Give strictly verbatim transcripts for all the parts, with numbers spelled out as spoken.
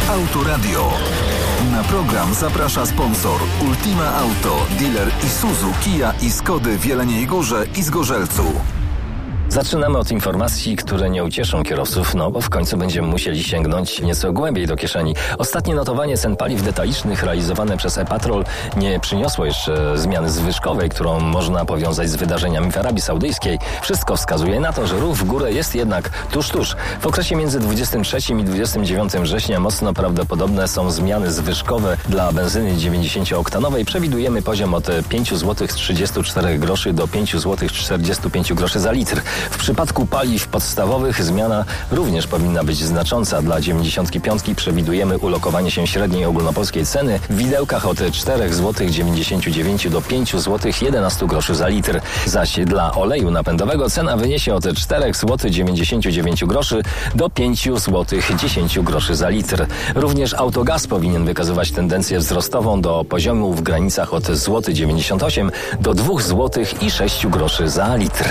Autoradio. Na program zaprasza sponsor Ultima Auto, dealer Isuzu, Kia i Skody w Jeleniej Górze i Zgorzelcu. Zaczynamy od informacji, które nie ucieszą kierowców, no bo w końcu będziemy musieli sięgnąć nieco głębiej do kieszeni. Ostatnie notowanie cen paliw detalicznych realizowane przez e-Patrol nie przyniosło jeszcze zmiany zwyżkowej, którą można powiązać z wydarzeniami w Arabii Saudyjskiej. Wszystko wskazuje na to, że ruch w górę jest jednak tuż, tuż. W okresie między dwudziestym trzecim i dwudziestym dziewiątym września mocno prawdopodobne są zmiany zwyżkowe dla benzyny dziewięćdziesięciooktanowej. Przewidujemy poziom od pięć złotych trzydzieści cztery groszy do pięć złotych czterdzieści pięć groszy za litr. W przypadku paliw podstawowych zmiana również powinna być znacząca. Dla dziewięćdziesiątki piątki przewidujemy ulokowanie się średniej ogólnopolskiej ceny w widełkach od cztery złote dziewięćdziesiąt dziewięć do pięć złotych jedenaście groszy za litr. Zaś dla oleju napędowego cena wyniesie od cztery złote dziewięćdziesiąt dziewięć groszy do pięć złotych dziesięć groszy za litr. Również Autogaz powinien wykazywać tendencję wzrostową do poziomu w granicach od złoty dziewięćdziesiąt osiem do dwa złotych i sześć groszy za litr.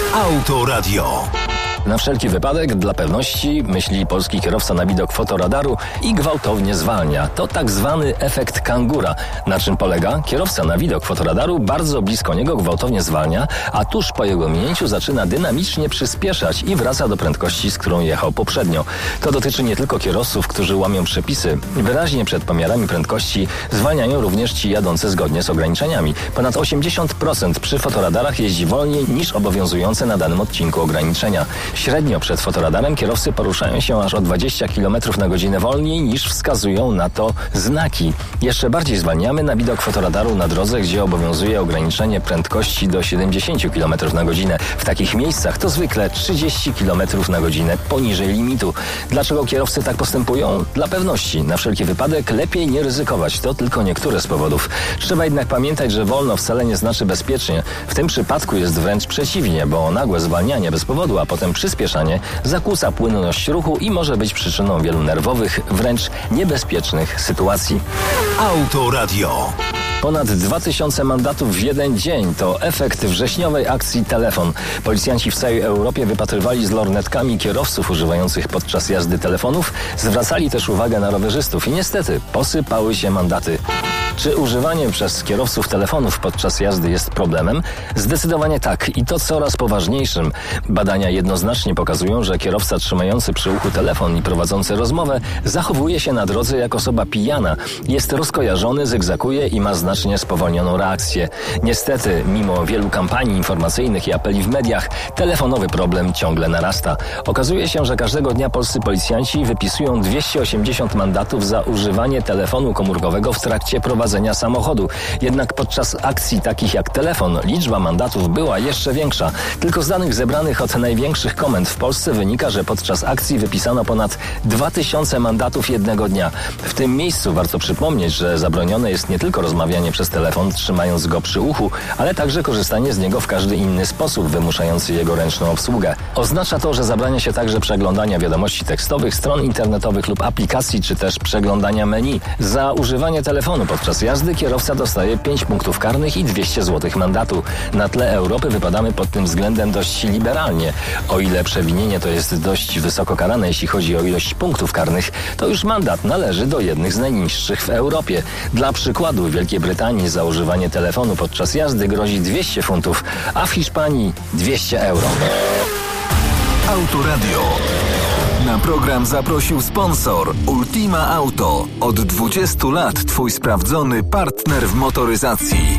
Autoradio. Na wszelki wypadek, dla pewności, myśli polski kierowca na widok fotoradaru i gwałtownie zwalnia. To tak zwany efekt kangura. Na czym polega? Kierowca na widok fotoradaru bardzo blisko niego gwałtownie zwalnia, a tuż po jego minięciu zaczyna dynamicznie przyspieszać i wraca do prędkości, z którą jechał poprzednio. To dotyczy nie tylko kierowców, którzy łamią przepisy. Wyraźnie przed pomiarami prędkości zwalniają również ci jadący zgodnie z ograniczeniami. Ponad osiemdziesiąt procent przy fotoradarach jeździ wolniej niż obowiązujące na danym odcinku ograniczenia. Średnio przed fotoradarem kierowcy poruszają się aż o dwadzieścia kilometrów na godzinę wolniej niż wskazują na to znaki. Jeszcze bardziej zwalniamy na widok fotoradaru na drodze, gdzie obowiązuje ograniczenie prędkości do siedemdziesiąt kilometrów na godzinę. W takich miejscach to zwykle trzydzieści kilometrów na godzinę poniżej limitu. Dlaczego kierowcy tak postępują? Dla pewności. Na wszelki wypadek lepiej nie ryzykować. To tylko niektóre z powodów. Trzeba jednak pamiętać, że wolno wcale nie znaczy bezpiecznie. W tym przypadku jest wręcz przeciwnie, bo nagłe zwalnianie bez powodu, a potem przyspieszanie zakłóca płynność ruchu i może być przyczyną wielu nerwowych, wręcz niebezpiecznych sytuacji. Autoradio. Ponad dwa tysiące mandatów w jeden dzień to efekt wrześniowej akcji Telefon. Policjanci w całej Europie wypatrywali z lornetkami kierowców używających podczas jazdy telefonów, zwracali też uwagę na rowerzystów i niestety posypały się mandaty. Czy używanie przez kierowców telefonów podczas jazdy jest problemem? Zdecydowanie tak i to coraz poważniejszym. Badania jednoznacznie pokazują, że kierowca trzymający przy uchu telefon i prowadzący rozmowę zachowuje się na drodze jak osoba pijana. Jest rozkojarzony, zygzakuje i ma znacznie spowolnioną reakcję. Niestety, mimo wielu kampanii informacyjnych i apeli w mediach, telefonowy problem ciągle narasta. Okazuje się, że każdego dnia polscy policjanci wypisują dwieście osiemdziesiąt mandatów za używanie telefonu komórkowego w trakcie prowadzenia samochodu. Jednak podczas akcji takich jak telefon liczba mandatów była jeszcze większa. Tylko z danych zebranych od największych komend w Polsce wynika, że podczas akcji wypisano ponad dwa tysiące mandatów jednego dnia. W tym miejscu warto przypomnieć, że zabronione jest nie tylko rozmawianie przez telefon, trzymając go przy uchu, ale także korzystanie z niego w każdy inny sposób wymuszający jego ręczną obsługę. Oznacza to, że zabrania się także przeglądania wiadomości tekstowych, stron internetowych lub aplikacji, czy też przeglądania menu. Za używanie telefonu podczas jazdy kierowca dostaje pięć punktów karnych i dwieście złotych mandatu. Na tle Europy wypadamy pod tym względem dość liberalnie. O ile przewinienie to jest dość wysoko karane, jeśli chodzi o ilość punktów karnych, to już mandat należy do jednych z najniższych w Europie. Dla przykładu w Wielkiej Brytanii za używanie telefonu podczas jazdy grozi dwieście funtów, a w Hiszpanii dwieście euro. Autoradio. Na program zaprosił sponsor Ultima Auto. Od dwudziestu lat twój sprawdzony partner w motoryzacji.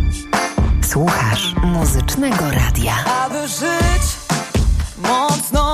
Słuchasz Muzycznego Radia. Aby żyć mocno